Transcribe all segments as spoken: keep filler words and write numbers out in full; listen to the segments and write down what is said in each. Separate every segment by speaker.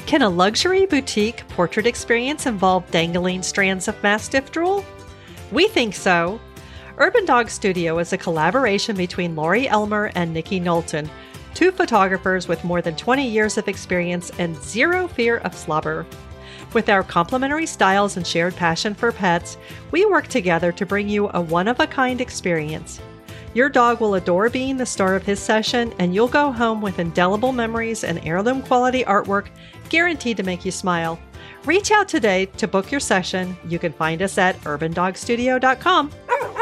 Speaker 1: Can a luxury boutique portrait experience involve dangling strands of Mastiff drool? We think so. Urban Dog Studio is a collaboration between Lori Elmer and Nikki Knowlton, two photographers with more than twenty years of experience and zero fear of slobber. With our complementary styles and shared passion for pets, we work together to bring you a one-of-a-kind experience. Your dog will adore being the star of his session, and you'll go home with indelible memories and heirloom quality artwork guaranteed to make you smile. Reach out today to book your session. You can find us at urban dog studio dot com.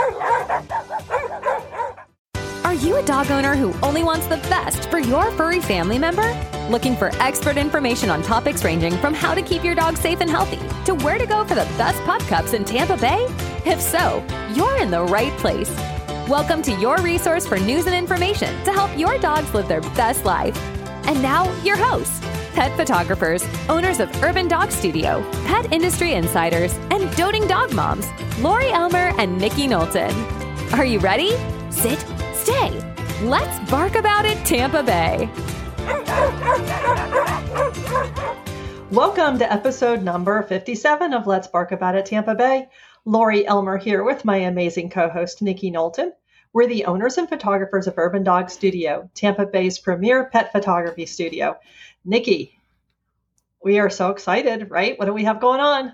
Speaker 2: Are you a dog owner who only wants the best for your furry family member? Looking for expert information on topics ranging from how to keep your dog safe and healthy to where to go for the best pup cups in Tampa Bay? If so, you're in the right place. Welcome to your resource for news and information to help your dogs live their best life. And now, your hosts, pet photographers, owners of Urban Dog Studio, pet industry insiders, and doting dog moms, Lori Elmer and Nikki Knowlton. Are you ready? Sit, stay. Let's bark about it, Tampa Bay.
Speaker 1: Welcome to episode number fifty-seven of Let's Bark About It, Tampa Bay. Lori Elmer here with my amazing co-host, Nikki Knowlton. We're the owners and photographers of Urban Dog Studio, Tampa Bay's premier pet photography studio. Nikki, we are so excited, right? What do we have going on?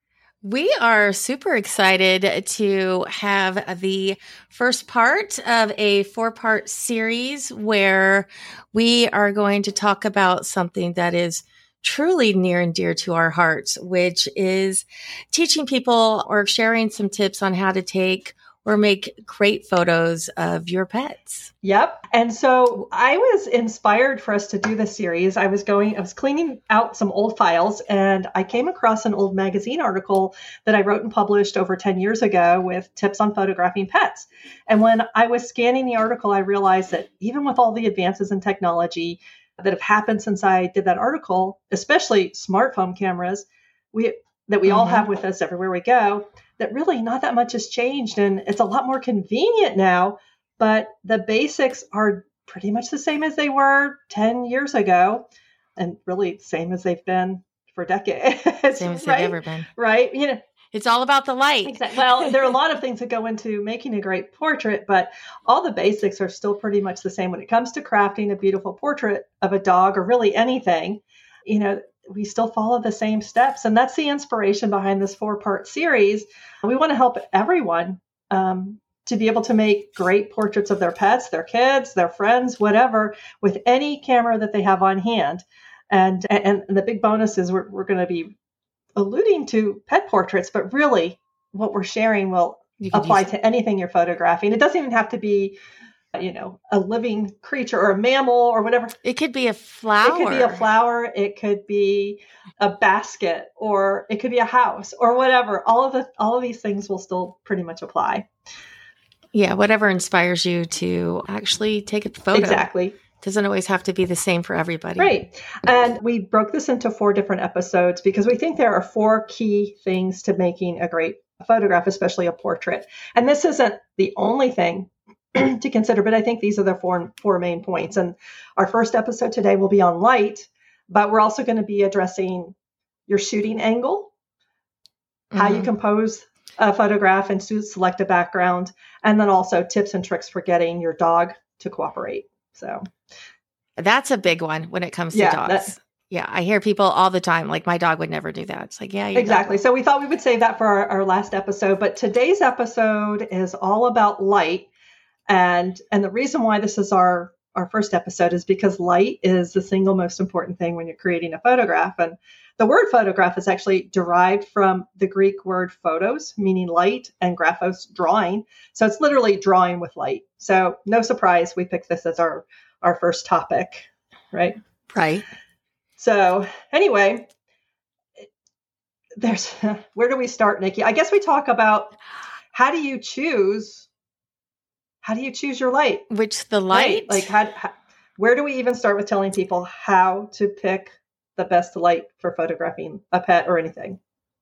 Speaker 3: We are super excited to have the first part of a four-part series where we are going to talk about something that is truly near and dear to our hearts, which is teaching people or sharing some tips on how to take or make great photos of your pets.
Speaker 1: Yep. And so I was inspired for us to do this series. I was going, I was cleaning out some old files and I came across an old magazine article that I wrote and published over ten years ago with tips on photographing pets. And when I was scanning the article, I realized that even with all the advances in technology that have happened since I did that article, especially smartphone cameras, we that we mm-hmm. all have with us everywhere we go, that really not that much has changed. And it's a lot more convenient now, but the basics are pretty much the same as they were ten years ago, and really same as they've been for decades.
Speaker 3: Same as
Speaker 1: right?
Speaker 3: they've ever been.
Speaker 1: Right? You know,
Speaker 3: it's all about the light.
Speaker 1: Exactly. Well, there are a lot of things that go into making a great portrait, but all the basics are still pretty much the same when it comes to crafting a beautiful portrait of a dog or really anything. You know, we still follow the same steps. And that's the inspiration behind this four-part series. We want to help everyone um, to be able to make great portraits of their pets, their kids, their friends, whatever, with any camera that they have on hand. And and, and the big bonus is we're, we're going to be alluding to pet portraits, but really what we're sharing will apply to anything you're photographing. It doesn't even have to be, you know, a living creature or a mammal or whatever.
Speaker 3: It could be a flower.
Speaker 1: It could be a flower. It could be a basket, or it could be a house or whatever. All of the, all of these things will still pretty much apply.
Speaker 3: Yeah. Whatever inspires you to actually take a photo.
Speaker 1: Exactly.
Speaker 3: Doesn't always have to be the same for everybody.
Speaker 1: Right. And we broke this into four different episodes because we think there are four key things to making a great photograph, especially a portrait. And this isn't the only thing to consider, but I think these are the four, four main points. And our first episode today will be on light, but we're also going to be addressing your shooting angle, mm-hmm. how you compose a photograph and select a background, and then also tips and tricks for getting your dog to cooperate. So
Speaker 3: that's a big one when it comes to
Speaker 1: yeah,
Speaker 3: dogs. Yeah. I hear people all the time, like, my dog would never do that. It's like, yeah,
Speaker 1: exactly. So we thought we would save that for our, our last episode, but today's episode is all about light. And, and the reason why this is our, our first episode is because light is the single most important thing when you're creating a photograph. And the word photograph is actually derived from the Greek word photos, meaning light, and graphos, drawing. So it's literally drawing with light. So no surprise, we picked this as our, our first topic, right?
Speaker 3: Right.
Speaker 1: So anyway, there's, where do we start, Nikki? I guess we talk about how do you choose, how do you choose your light?
Speaker 3: Which the light?
Speaker 1: Right? Like how, how, where do we even start with telling people how to pick the best light for photographing a pet or anything?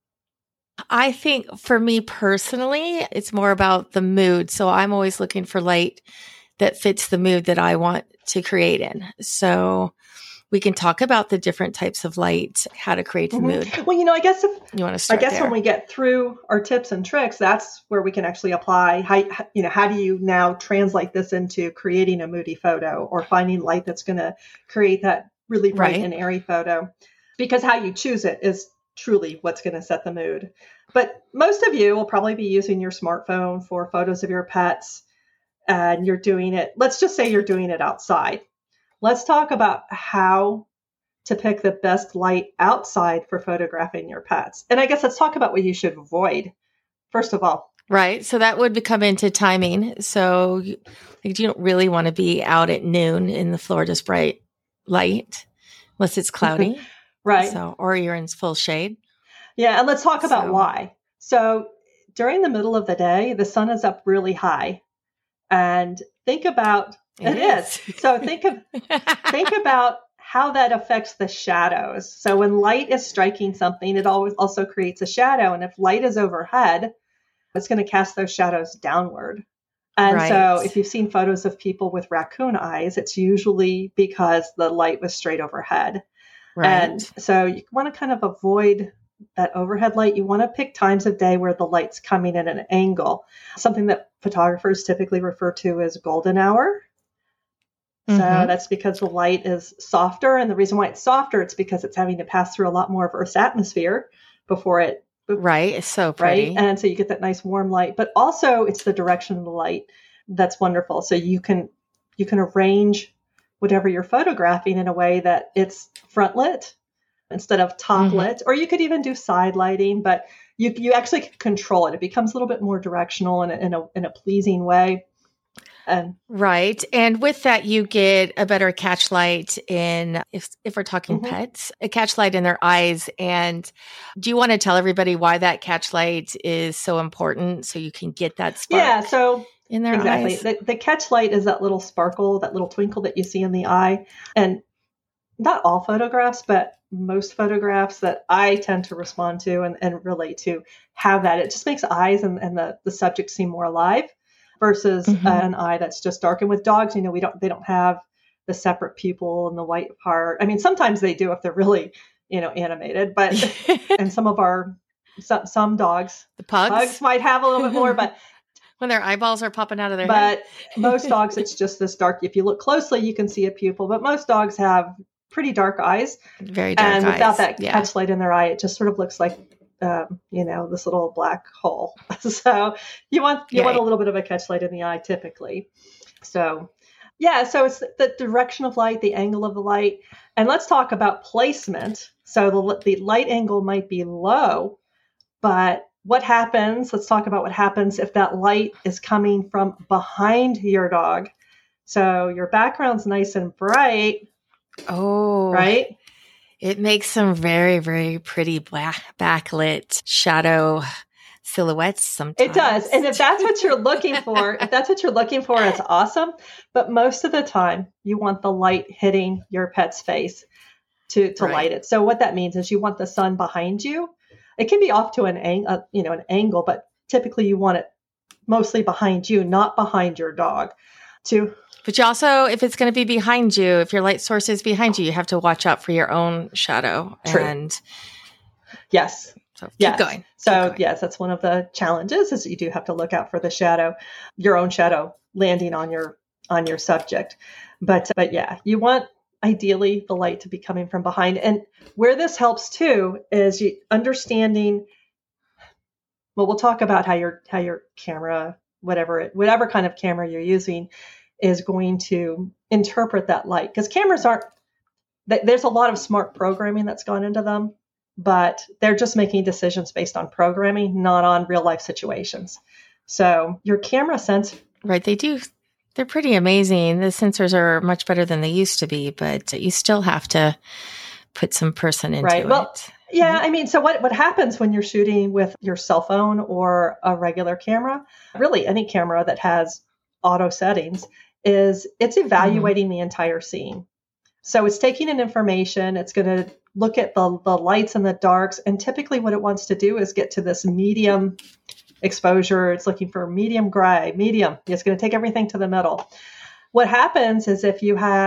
Speaker 3: I think for me personally, it's more about the mood. So I'm always looking for light that fits the mood that I want to create in. So we can talk about the different types of light, how to create the
Speaker 1: mm-hmm.
Speaker 3: mood.
Speaker 1: Well, you know, I guess if
Speaker 3: you want to start
Speaker 1: I guess
Speaker 3: there.
Speaker 1: when we get through our tips and tricks, that's where we can actually apply how, you know, how do you now translate this into creating a moody photo or finding light that's going to create that really bright
Speaker 3: Right.
Speaker 1: and airy photo, because how you choose it is truly what's going to set the mood. But most of you will probably be using your smartphone for photos of your pets, and you're doing it. Let's just say you're doing it outside. Let's talk about how to pick the best light outside for photographing your pets. And I guess let's talk about what you should avoid. First of all.
Speaker 3: Right. So that would come into timing. So you, you don't really want to be out at noon in the Florida's bright light unless it's cloudy.
Speaker 1: Right.
Speaker 3: So, or you're in full shade.
Speaker 1: Yeah. And let's talk about
Speaker 3: So-
Speaker 1: why. So during the middle of the day, the sun is up really high. And think about,
Speaker 3: It
Speaker 1: it is.
Speaker 3: is.
Speaker 1: So think of, think about how that affects the shadows. So when light is striking something, it always also creates a shadow. And if light is overhead, it's going to cast those shadows downward. And
Speaker 3: Right.
Speaker 1: so if you've seen photos of people with raccoon eyes, it's usually because the light was straight overhead.
Speaker 3: Right.
Speaker 1: And so you want to kind of avoid that overhead light. You want to pick times of day where the light's coming at an angle, something that photographers typically refer to as golden hour. So
Speaker 3: Mhm.
Speaker 1: that's because the light is softer. And the reason why it's softer, it's because it's having to pass through a lot more of Earth's atmosphere before it,
Speaker 3: Right. It's so pretty.
Speaker 1: right? And so you get that nice warm light, but also it's the direction of the light that's wonderful. So you can, you can arrange whatever you're photographing in a way that it's front lit instead of top
Speaker 3: Mhm.
Speaker 1: lit, or you could even do side lighting, but you, you actually can control it. It becomes a little bit more directional in a, in a, in a pleasing way. And
Speaker 3: Right. And with that, you get a better catch light in, if, if we're talking
Speaker 1: Mhm.
Speaker 3: pets, a catch light in their eyes. And do you want to tell everybody why that catch light is so important so you can get that spark
Speaker 1: yeah, so
Speaker 3: in their
Speaker 1: exactly.
Speaker 3: eyes?
Speaker 1: The, the catch light is that little sparkle, that little twinkle that you see in the eye. And not all photographs, but most photographs that I tend to respond to and, and relate to have that. It just makes eyes and, and the, the subject seem more alive versus
Speaker 3: Mhm.
Speaker 1: an eye that's just dark. And with dogs, you know, we don't, they don't have the separate pupil and the white part. I mean, sometimes they do if they're really, you know, animated, but, and some of our, some, some dogs,
Speaker 3: the pugs,
Speaker 1: pugs might have a little bit more, but
Speaker 3: when their eyeballs are popping out of their head.
Speaker 1: But most dogs, it's just this dark. If you look closely, you can see a pupil, but most dogs have pretty dark eyes.
Speaker 3: Very dark
Speaker 1: And
Speaker 3: eyes.
Speaker 1: without that
Speaker 3: yeah.
Speaker 1: catch light in their eye, it just sort of looks like, um, you know, this little black hole. So you want, you want a
Speaker 3: Right.
Speaker 1: little bit of a catch light in the eye typically. So yeah, so it's the direction of light, the angle of the light. And let's talk about placement. So the, the light angle might be low, but what happens, let's talk about what happens if that light is coming from behind your dog. So your background's nice and bright,
Speaker 3: Oh,
Speaker 1: right?
Speaker 3: It makes some very, very pretty black backlit shadow silhouettes sometimes.
Speaker 1: It does. And if that's what you're looking for, if that's what you're looking for, it's awesome. But most of the time, you want the light hitting your pet's face to, to
Speaker 3: Right.
Speaker 1: light it. So what that means is you want the sun behind you. It can be off to an, ang- uh, you know, an angle, but typically you want it mostly behind you, not behind your dog. To
Speaker 3: But you also, if it's going to be behind you, if your light source is behind you, you have to watch out for your own shadow.
Speaker 1: True.
Speaker 3: And
Speaker 1: yes.
Speaker 3: so keep
Speaker 1: Yes.
Speaker 3: going.
Speaker 1: So
Speaker 3: Keep going.
Speaker 1: yes, that's one of the challenges is you do have to look out for the shadow, your own shadow landing on your on your subject. But but yeah, you want ideally the light to be coming from behind. And where this helps too is you understanding. Well, we'll talk about how your how your camera, whatever it, whatever kind of camera you're using, is going to interpret that light, because cameras aren't. th- There's a lot of smart programming that's gone into them, but they're just making decisions based on programming, not on real life situations. So your camera sense,
Speaker 3: Right. They do. They're pretty amazing. The sensors are much better than they used to be, but you still have to put some person into
Speaker 1: Right.
Speaker 3: it.
Speaker 1: Well, yeah, I mean, so what, what happens when you're shooting with your cell phone or a regular camera, really any camera that has auto settings, is it's evaluating the entire scene. So it's taking in information, it's going to look at the, the lights and the darks, and typically what it wants to do is get to this medium exposure. It's looking for medium gray, medium. It's going to take everything to the middle. What happens is if you have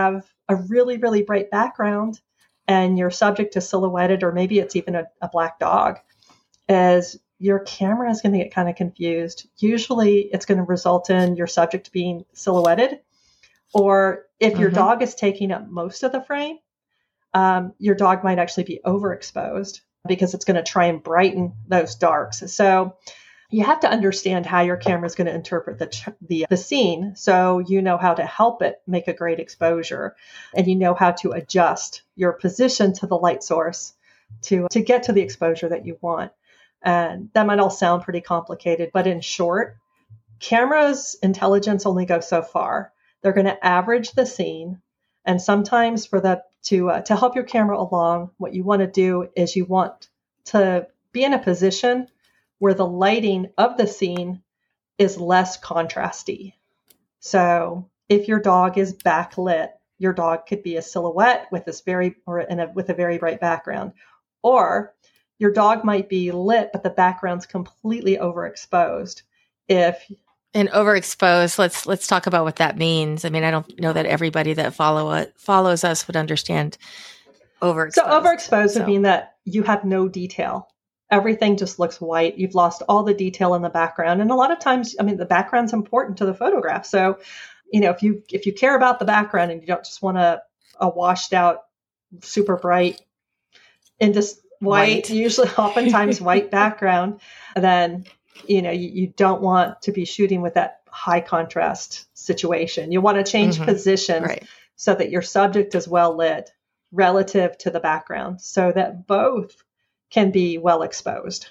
Speaker 1: a really, really bright background and your subject is silhouetted, or maybe it's even a, a black dog, is your camera is going to get kind of confused. Usually it's going to result in your subject being silhouetted, or if mm-hmm. your dog is taking up most of the frame, um, your dog might actually be overexposed because it's going to try and brighten those darks. So you have to understand how your camera is going to interpret the, the the scene, so you know how to help it make a great exposure, and you know how to adjust your position to the light source to to get to the exposure that you want. And that might all sound pretty complicated, but in short, cameras' intelligence only goes so far. They're going to average the scene, and sometimes for the to uh, to help your camera along, what you want to do is you want to be in a position where the lighting of the scene is less contrasty. So if your dog is backlit, your dog could be a silhouette with this very or in a, with a very bright background, or your dog might be lit, but the background's completely overexposed. If
Speaker 3: and overexposed, let's let's talk about what that means. I mean, I don't know that everybody that follow it, follows us would understand overexposed.
Speaker 1: So overexposed
Speaker 3: so.
Speaker 1: would mean that you have no detail. Everything just looks white. You've lost all the detail in the background. And a lot of times, I mean, the background's important to the photograph. So, you know, if you if you care about the background and you don't just want a, a washed out, super bright, and just white, white. usually oftentimes white background, then, you know, you, you don't want to be shooting with that high contrast situation. You want to change mm-hmm. positions
Speaker 3: right.
Speaker 1: so that your subject is well lit relative to the background, so that both can be well exposed.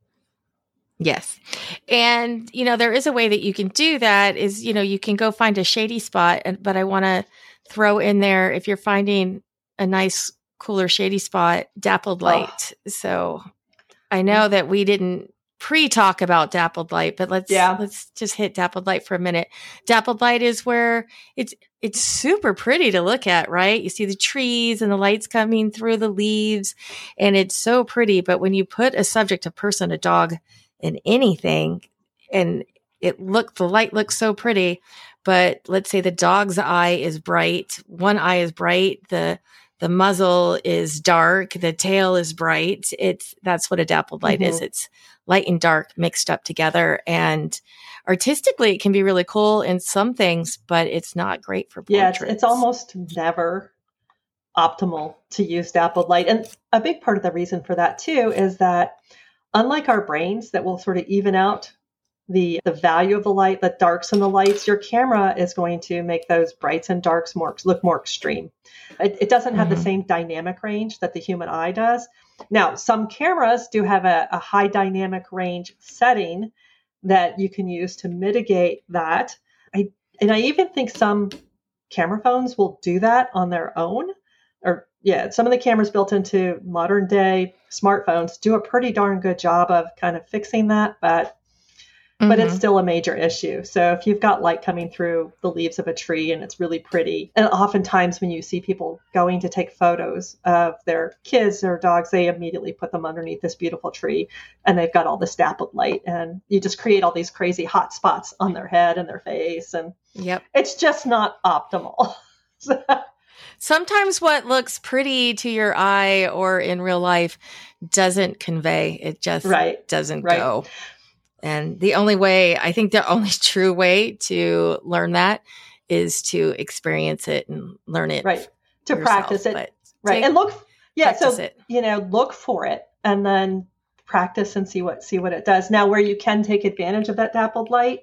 Speaker 3: Yes. And, you know, there is a way that you can do that is, you know, you can go find a shady spot, and, but I want to throw in there, if you're finding a nice, cooler, shady spot, dappled light. Oh. So I know that we didn't pre-talk about dappled light, but let's,
Speaker 1: yeah.
Speaker 3: let's just hit dappled light for a minute. Dappled light is where it's, it's super pretty to look at, right? You see the trees and the lights coming through the leaves, and it's so pretty. But when you put a subject, a person, a dog in anything, and it look, the light looks so pretty, but let's say the dog's eye is bright. One eye is bright. The, the muzzle is dark. The tail is bright. It's, that's what a dappled light mm-hmm. is. It's light and dark mixed up together. And artistically, it can be really cool in some things, but it's not great for portraits.
Speaker 1: Yeah, it's, it's almost never optimal to use dappled light. And a big part of the reason for that, too, is that unlike our brains that will sort of even out the, the value of the light, the darks and the lights, your camera is going to make those brights and darks more look more extreme. It, it doesn't have mm-hmm. the same dynamic range that the human eye does. Now, some cameras do have a, a high dynamic range setting that you can use to mitigate that. I, and I even think some camera phones will do that on their own. Or yeah, some of the cameras built into modern day smartphones do a pretty darn good job of kind of fixing that, but mm-hmm. but it's still a major issue. So if you've got light coming through the leaves of a tree and it's really pretty, and oftentimes when you see people going to take photos of their kids or dogs, they immediately put them underneath this beautiful tree and they've got all this dappled light, and you just create all these crazy hot spots on their head and their face. And
Speaker 3: yep.
Speaker 1: it's just not optimal. So,
Speaker 3: sometimes what looks pretty to your eye or in real life doesn't convey. It just
Speaker 1: right.
Speaker 3: doesn't
Speaker 1: right.
Speaker 3: go. And the only way, I think the only true way to learn that is to experience it and learn it.
Speaker 1: Right. To
Speaker 3: yourself.
Speaker 1: practice it.
Speaker 3: But
Speaker 1: right. And look, yeah. So,
Speaker 3: it.
Speaker 1: you know, look for it and then practice and see what, see what it does. Now, where you can take advantage of that dappled light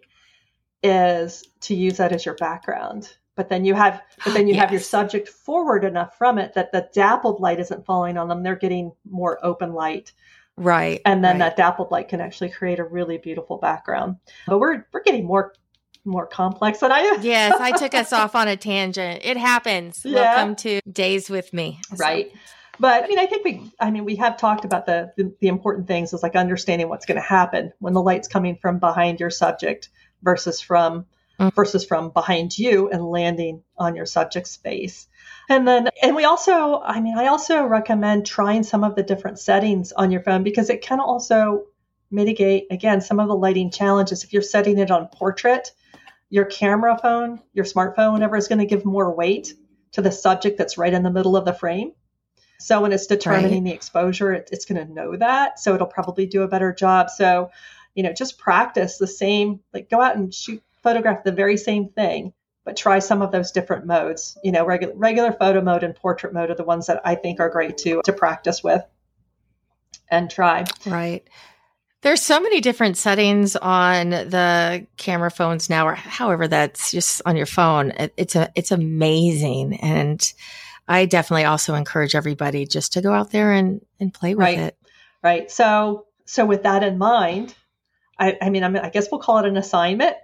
Speaker 1: is to use that as your background. But then you have, but then you
Speaker 3: yes.
Speaker 1: have your subject forward enough from it that the dappled light isn't falling on them. They're getting more open light.
Speaker 3: Right.
Speaker 1: And then
Speaker 3: right.
Speaker 1: that dappled light can actually create a really beautiful background. But we're we're getting more more complex than I am.
Speaker 3: Yes, I took us off on a tangent. It happens.
Speaker 1: Yeah.
Speaker 3: Welcome to Days with Me.
Speaker 1: Right. So. But I mean, I think we I mean we have talked about the the, the important things is like understanding what's going to happen when the light's coming from behind your subject versus from mm-hmm. versus from behind you and landing on your subject's face. And then, and we also, I mean, I also recommend trying some of the different settings on your phone because it can also mitigate, again, some of the lighting challenges. If you're setting it on portrait, your camera phone, your smartphone, whatever, is going to give more weight to the subject that's right in the middle of the frame. So when it's determining
Speaker 3: Right.
Speaker 1: the exposure, it, it's going to know that. So it'll probably do a better job. So, you know, just practice the same, like go out and shoot, photograph the very same thing, but try some of those different modes. You know, regular regular photo mode and portrait mode are the ones that I think are great to to practice with and try.
Speaker 3: Right. There's so many different settings on the camera phones now, or however that's just on your phone. It, it's a it's amazing, and I definitely also encourage everybody just to go out there and and play with
Speaker 1: Right.
Speaker 3: it.
Speaker 1: Right. So so with that in mind, I, I mean, I mean, I guess we'll call it an assignment.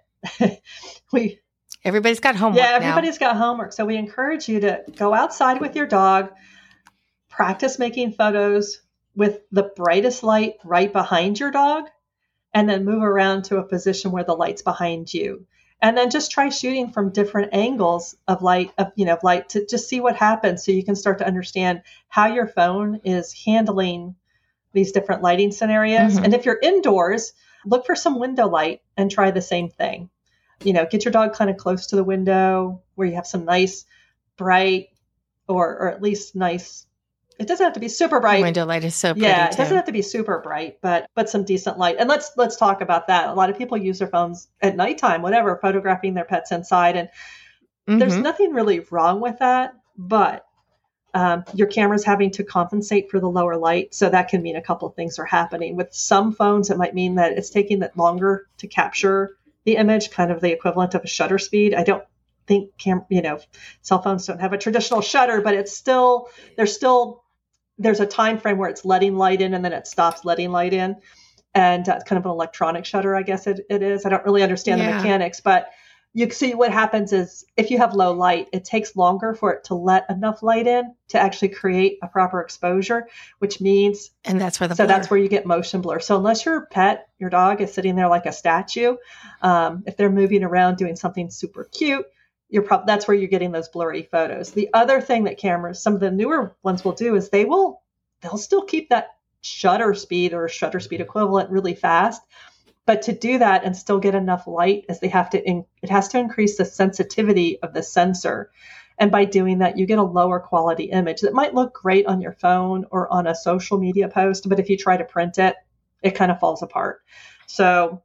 Speaker 1: we
Speaker 3: Everybody's got homework.
Speaker 1: Yeah,
Speaker 3: now.
Speaker 1: everybody's got homework. So we encourage you to go outside with your dog, practice making photos with the brightest light right behind your dog, and then move around to a position where the light's behind you. And then just try shooting from different angles of light, of you know, of light to just see what happens, so you can start to understand how your phone is handling these different lighting scenarios.
Speaker 3: Mhm.
Speaker 1: And if you're indoors, look for some window light and try the same thing. You know, get your dog kind of close to the window where you have some nice, bright, or or at least nice. It doesn't have to be super bright.
Speaker 3: Window light is so pretty
Speaker 1: Yeah, it
Speaker 3: too.
Speaker 1: doesn't have to be super bright, but but some decent light. And let's let's talk about that. A lot of people use their phones at nighttime, whatever, photographing their pets inside, and there's
Speaker 3: Mhm.
Speaker 1: nothing really wrong with that. But um, your camera's having to compensate for the lower light, so that can mean a couple of things are happening. With some phones, it might mean that it's taking it longer to capture the image, kind of the equivalent of a shutter speed. I don't think cam, you know, cell phones don't have a traditional shutter, but it's still there's still there's a time frame where it's letting light in and then it stops letting light in, and uh, it's kind of an electronic shutter, I guess it, it is. I don't really understand
Speaker 3: Yeah.
Speaker 1: the mechanics, but you see what happens is if you have low light, it takes longer for it to let enough light in to actually create a proper exposure, which means
Speaker 3: And that's where the
Speaker 1: so
Speaker 3: blur.
Speaker 1: that's where you get motion blur. So unless your pet, your dog is sitting there like a statue, um, if they're moving around doing something super cute, you're probably that's where you're getting those blurry photos. The other thing that cameras, some of the newer ones will do is they will they'll still keep that shutter speed or shutter speed equivalent really fast. But to do that and still get enough light, is they have to in, it has to increase the sensitivity of the sensor. And by doing that, you get a lower quality image that might look great on your phone or on a social media post, but if you try to print it, it kind of falls apart. So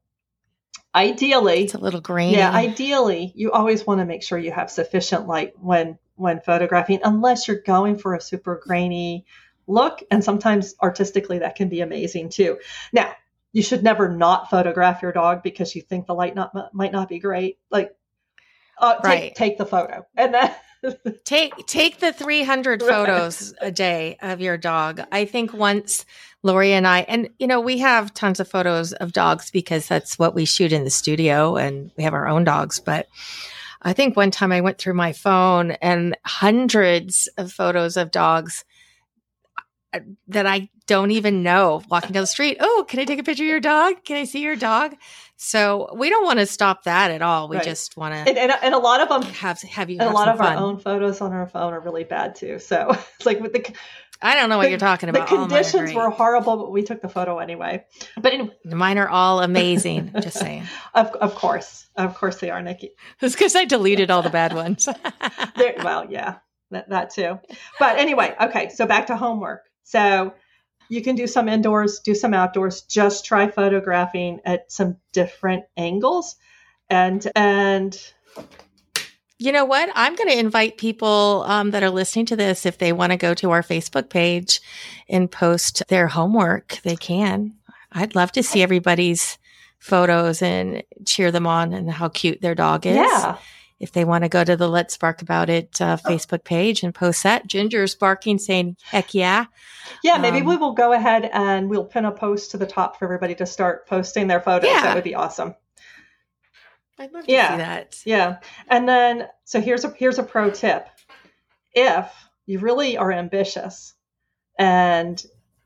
Speaker 1: ideally,
Speaker 3: It's a little grainy.
Speaker 1: yeah, ideally, you always want to make sure you have sufficient light when when photographing, unless you're going for a super grainy look. And sometimes artistically, that can be amazing too. Now, you should never not photograph your dog because you think the light not might not be great. Like, uh, take,
Speaker 3: Right.
Speaker 1: take the photo, and then
Speaker 3: Take take the three hundred
Speaker 1: Right.
Speaker 3: photos a day of your dog. I think once Lori and I, and you know, we have tons of photos of dogs because that's what we shoot in the studio, and we have our own dogs. But I think one time I went through my phone and hundreds of photos of dogs that I don't even know walking down the street. Oh, can I take a picture of your dog? Can I see your dog? So we don't want to stop that at all. We
Speaker 1: Right.
Speaker 3: just want
Speaker 1: and,
Speaker 3: to
Speaker 1: and, and a lot of them,
Speaker 3: have have you
Speaker 1: and a
Speaker 3: have
Speaker 1: lot
Speaker 3: some
Speaker 1: of
Speaker 3: fun.
Speaker 1: our own photos on our phone are really bad too. So it's like with the
Speaker 3: I don't know what
Speaker 1: the-
Speaker 3: you're talking
Speaker 1: the
Speaker 3: about. All mine are
Speaker 1: conditions
Speaker 3: great.
Speaker 1: were horrible, but we took the photo anyway. But anyway,
Speaker 3: Mine are all amazing. Just saying.
Speaker 1: of of course, of course they are, Nikki.
Speaker 3: It's because I deleted all the bad ones.
Speaker 1: They're, well, yeah, that, that too. But anyway, okay, so back to homework. So you can do some indoors, do some outdoors. Just try photographing at some different angles, and and
Speaker 3: You know what? I'm going to invite people um, that are listening to this, if they want to go to our Facebook page and post their homework, they can. I'd love to see everybody's photos and cheer them on and how cute their dog is.
Speaker 1: yeah,
Speaker 3: If they want to go to the Let's Bark About It uh, Facebook page and post that, Ginger's barking saying, heck yeah.
Speaker 1: yeah. Maybe
Speaker 3: Um,
Speaker 1: we will go ahead and we'll pin a post to the top for everybody to start posting their photos.
Speaker 3: Yeah.
Speaker 1: That would be awesome.
Speaker 3: I'd love to
Speaker 1: Yeah.
Speaker 3: see that.
Speaker 1: Yeah. And then, so here's a, here's a pro tip. If you really are ambitious and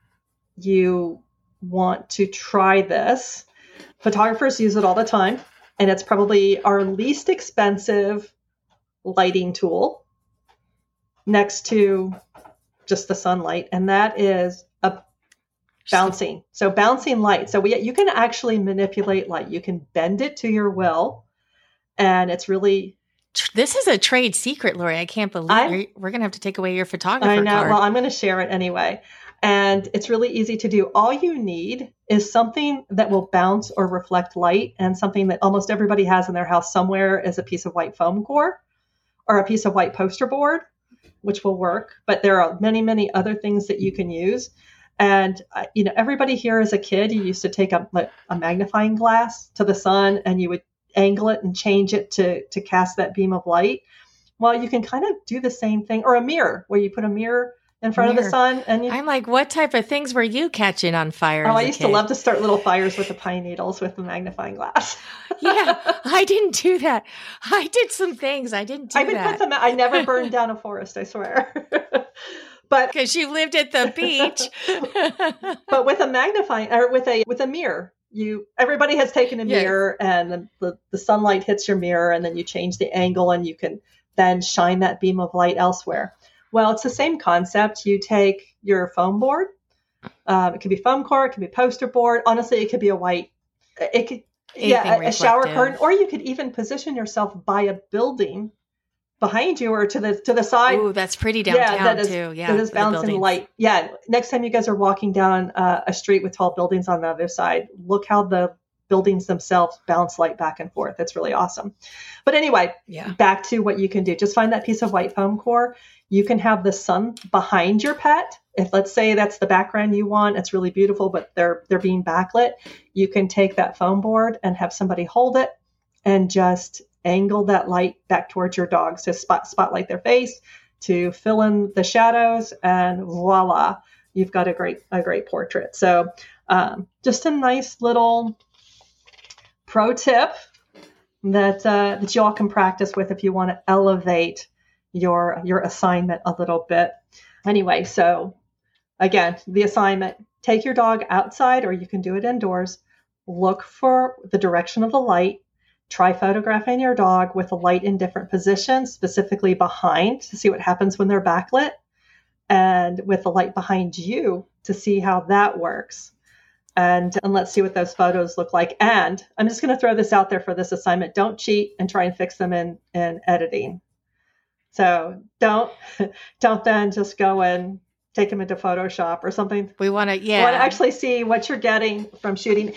Speaker 1: you want to try this, photographers use it all the time, and it's probably our least expensive lighting tool next to just the sunlight. And that is a bouncing. So bouncing light. So we, you can actually manipulate light. You can bend it to your will. And it's really,
Speaker 3: This is a trade secret, Lori. I can't believe I'm, we're going to have to take away your photographer
Speaker 1: I know.
Speaker 3: card.
Speaker 1: Well, I'm going to share it anyway. And it's really easy to do. All you need is something that will bounce or reflect light, and something that almost everybody has in their house somewhere is a piece of white foam core or a piece of white poster board, which will work. But there are many, many other things that you can use. And, uh, you know, everybody here as a kid, you used to take a, a magnifying glass to the sun and you would angle it and change it to, to cast that beam of light. Well, you can kind of do the same thing, or a mirror where you put a mirror in front mirror. of the sun. And you,
Speaker 3: I'm like, what type of things were you catching on fire?
Speaker 1: Oh,
Speaker 3: as
Speaker 1: I
Speaker 3: a
Speaker 1: used
Speaker 3: kid?
Speaker 1: to love to start little fires with the pine needles with the magnifying glass.
Speaker 3: Yeah, I didn't do that. I did some things. I didn't do
Speaker 1: I would
Speaker 3: that.
Speaker 1: Put them out. I never burned down a forest, I swear. But
Speaker 3: because you lived at the beach.
Speaker 1: But with a magnifying or with a with a mirror, you everybody has taken a
Speaker 3: yes.
Speaker 1: mirror, and the, the, the sunlight hits your mirror, and then you change the angle, and you can then shine that beam of light elsewhere. Well, it's the same concept. You take your foam board. Um, it could be foam core. It could be poster board. Honestly, it could be a white. It could Anything yeah a, a shower curtain, or you could even position yourself by a building behind you or to the to the side.
Speaker 3: Ooh, that's pretty downtown
Speaker 1: yeah, that is,
Speaker 3: too. Yeah,
Speaker 1: that is bouncing light. Yeah. Next time you guys are walking down uh, a street with tall buildings on the other side, look how the buildings themselves bounce light back and forth. It's really awesome. But anyway,
Speaker 3: yeah.
Speaker 1: back to what you can do. Just find that piece of white foam core. You can have the sun behind your pet. If let's say that's the background you want, it's really beautiful, but they're they're being backlit. You can take that foam board and have somebody hold it and just angle that light back towards your dogs to spot spotlight their face, to fill in the shadows, and voila, you've got a great a great portrait. So um, just a nice little pro tip that uh, that you all can practice with if you want to elevate your your assignment a little bit. Anyway, so again, the assignment: take your dog outside, or you can do it indoors. Look for the direction of the light. Try photographing your dog with the light in different positions, specifically behind, to see what happens when they're backlit, and with the light behind you to see how that works. And, and let's see what those photos look like. And I'm just going to throw this out there for this assignment. Don't cheat and try and fix them in, in editing. So don't don't then just go and take them into Photoshop or something.
Speaker 3: We want to, yeah.
Speaker 1: We want to actually see what you're getting from shooting.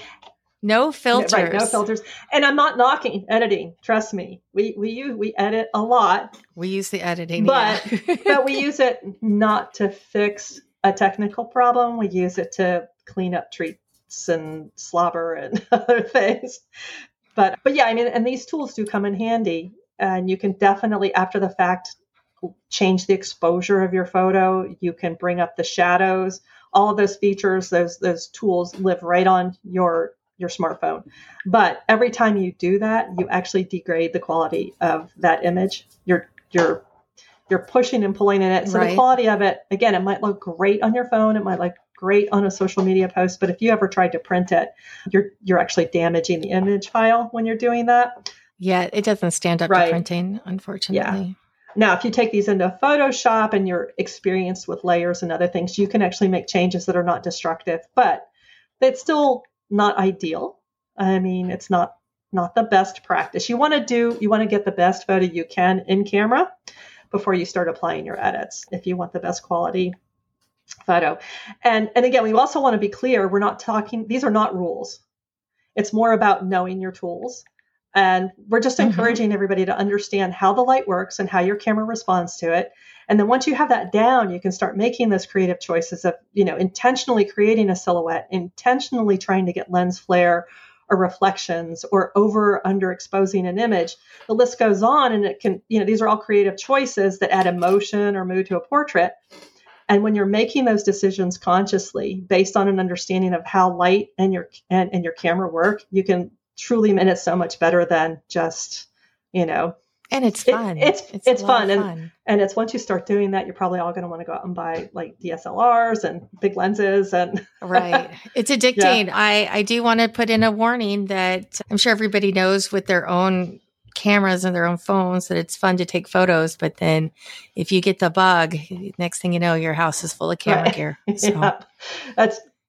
Speaker 3: No filters.
Speaker 1: Right, no filters. And I'm not knocking editing. Trust me. We we use we edit a lot.
Speaker 3: We use the editing,
Speaker 1: but
Speaker 3: yeah.
Speaker 1: but we use it not to fix a technical problem. We use it to clean up treats and slobber and other things. But but yeah, I mean, and these tools do come in handy, and you can definitely, after the fact, change the exposure of your photo. You can bring up the shadows. All of those features, those those tools live right on your your smartphone. But every time you do that, you actually degrade the quality of that image. You're you're you're pushing and pulling in it. So right. The quality of it, again, it might look great on your phone. It might look great on a social media post. But if you ever tried to print it, you're you're actually damaging the image file when you're doing that.
Speaker 3: Yeah, it doesn't stand up
Speaker 1: right.
Speaker 3: to printing, unfortunately.
Speaker 1: Yeah. Now, if you take these into Photoshop and you're experienced with layers and other things, you can actually make changes that are not destructive. But it's still not ideal. I mean, it's not not the best practice. You want to do, you want to get the best photo you can in camera before you start applying your edits, if you want the best quality photo. And and again, we also want to be clear, we're not talking, these are not rules. It's more about knowing your tools. And we're just encouraging mm-hmm. everybody to understand how the light works and how your camera responds to it. And then once you have that down, you can start making those creative choices of, you know, intentionally creating a silhouette, intentionally trying to get lens flare or reflections or over or under exposing an image. The list goes on, and it can, you know, these are all creative choices that add emotion or mood to a portrait. And when you're making those decisions consciously based on an understanding of how light and your and, and your camera work, you can truly, and it's so much better than just, you know,
Speaker 3: and it's fun.
Speaker 1: It, it's it's, it's fun.
Speaker 3: fun.
Speaker 1: And, and it's once you start doing that, you're probably all going to want to go out and buy like D S L Rs and big lenses and
Speaker 3: right. It's addicting. Yeah. I, I do want to put in a warning that I'm sure everybody knows with their own cameras and their own phones that it's fun to take photos, but then if you get the bug, next thing you know, your house is full of camera
Speaker 1: right.
Speaker 3: gear. So.
Speaker 1: Yeah. That's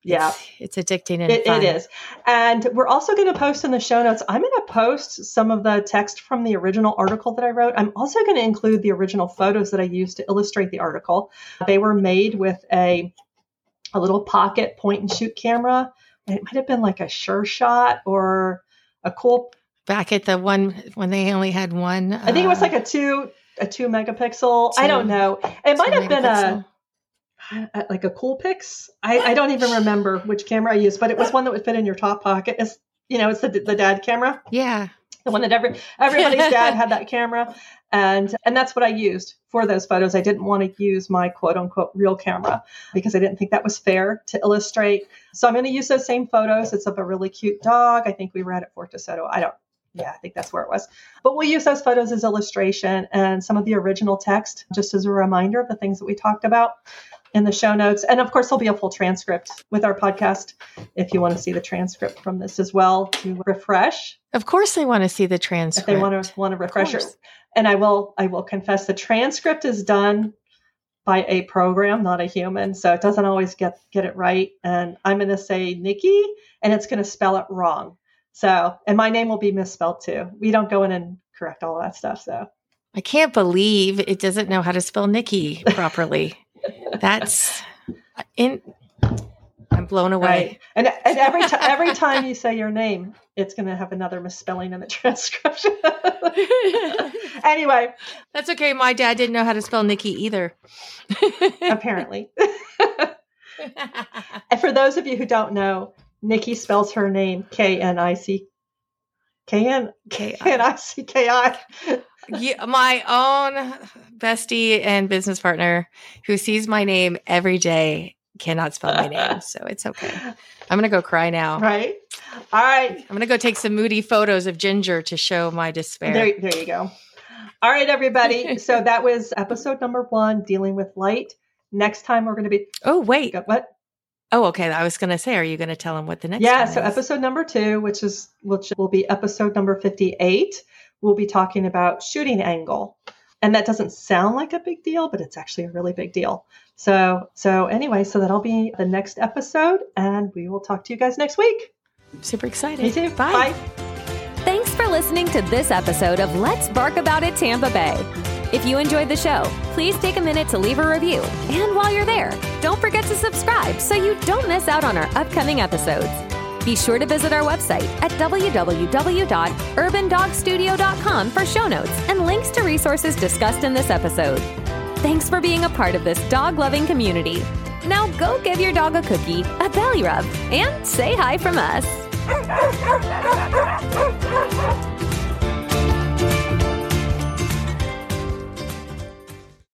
Speaker 1: Yeah.
Speaker 3: It's, it's addicting and
Speaker 1: it,
Speaker 3: fun.
Speaker 1: It is. And we're also going to post in the show notes. I'm going to post some of the text from the original article that I wrote. I'm also going to include the original photos that I used to illustrate the article. They were made with a, a little pocket point and shoot camera. It might have been like a Sure Shot or a cool.
Speaker 3: Back at the one when they only had one.
Speaker 1: I think it was like a two, a two megapixel. Two, I don't know. It might have been a, a, like a Coolpix. I, I don't even remember which camera I used, but it was one that would fit in your top pocket. It's, you know, it's the, the dad camera.
Speaker 3: Yeah.
Speaker 1: The one that every, everybody's dad had that camera. And, and that's what I used for those photos. I didn't want to use my quote unquote real camera because I didn't think that was fair to illustrate. So I'm going to use those same photos. It's of a really cute dog. I think we were at Fort DeSoto. I don't, yeah, I think that's where it was. But we'll use those photos as illustration and some of the original text just as a reminder of the things that we talked about in the show notes. And of course, there'll be a full transcript with our podcast if you want to see the transcript from this as well to refresh.
Speaker 3: Of course, they want to see the transcript.
Speaker 1: If they want to want to refresh it. And I will, I will confess the transcript is done by a program, not a human. So it doesn't always get, get it right. And I'm going to say Nikki and it's going to spell it wrong. So, and my name will be misspelled too. We don't go in and correct all of that stuff. So
Speaker 3: I can't believe it doesn't know how to spell Nikki properly. That's in, I'm blown away.
Speaker 1: Right. And, and every time, every time you say your name, it's going to have another misspelling in the transcription. Anyway.
Speaker 3: That's okay. My dad didn't know how to spell Nikki either.
Speaker 1: Apparently. And for those of you who don't know, Nikki spells her name K N I C K N K N I C K I.
Speaker 3: Yeah, my own bestie and business partner who sees my name every day cannot spell my name, so it's okay. I'm going to go cry now.
Speaker 1: Right. All right.
Speaker 3: I'm going to go take some moody photos of Ginger to show my despair.
Speaker 1: There, there you go. All right, everybody. So that was episode number one, Dealing with Light. Next time we're going to be...
Speaker 3: Oh, wait.
Speaker 1: What?
Speaker 3: Oh, okay. I was going to say, are you going to tell them what the next
Speaker 1: yeah,
Speaker 3: one is?
Speaker 1: Yeah, so episode number two, which is which will be episode number fifty-eight, we'll be talking about shooting angle. And that doesn't sound like a big deal, but it's actually a really big deal. So, so anyway, so that'll be the next episode, and we will talk to you guys next week.
Speaker 3: Super excited.
Speaker 1: Me too.
Speaker 3: Bye.
Speaker 1: Bye.
Speaker 2: Thanks for listening to this episode of Let's Bark About It Tampa Bay. If you enjoyed the show, please take a minute to leave a review. And while you're there, don't forget to subscribe so you don't miss out on our upcoming episodes. Be sure to visit our website at w w w dot urban dog studio dot com for show notes and links to resources discussed in this episode. Thanks for being a part of this dog-loving community. Now go give your dog a cookie, a belly rub, and say hi from us.